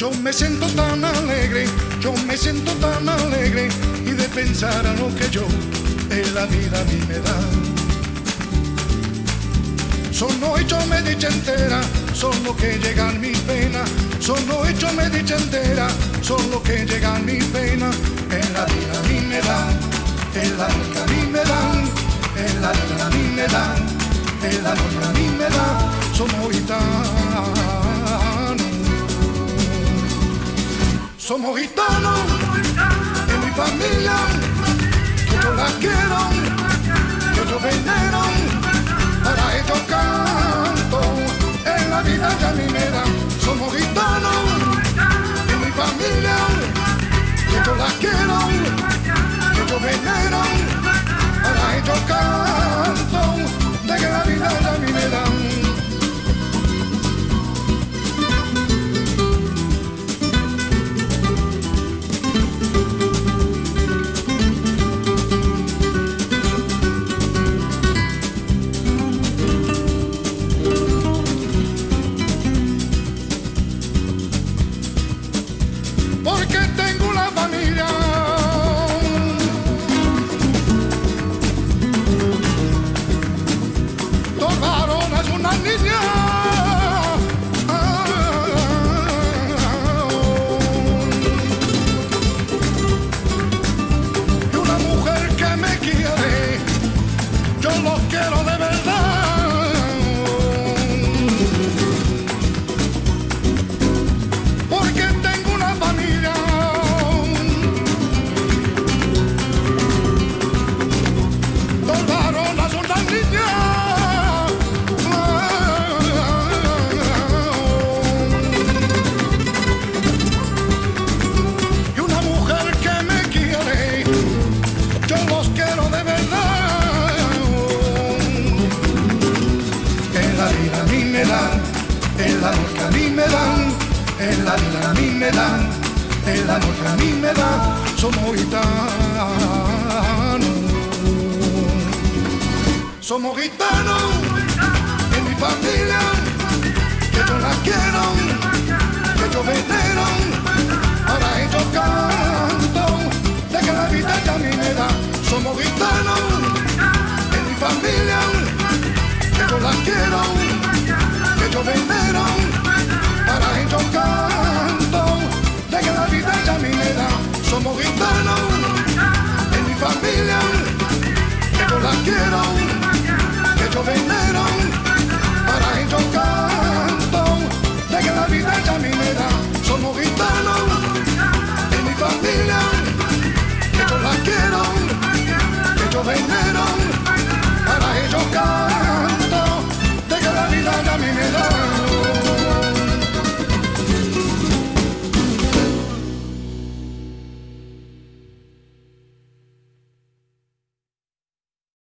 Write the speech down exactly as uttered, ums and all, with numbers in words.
Yo me siento tan alegre, yo me siento tan alegre, y de pensar a lo que yo en la vida a mí me da. Solo hecho me dicha entera, solo que llegan mis penas. Solo hecho me dicha entera, solo que llegan mis penas. En la vida a mí me dan, en la vida a mí me dan, en la vida a mí me dan, en la vida a mí me dan. Somos gitanos, somos gitanos, en mi familia, que yo la quiero, que yo venero, para ellos canto, en la vida que a mí me dan. Somos gitanos, en mi familia, que yo la quiero, que yo venero, para ellos canto, de que la vida que a mí me dan. Porque tengo una familia, dos varones, una niña, y una mujer que me quiere. Yo los quiero de verdad, porque tengo una familia. El amor que a mí me dan, en la vida a mí me dan, el amor que a mí me dan. Somos gitanos, somos gitanos, en mi familia.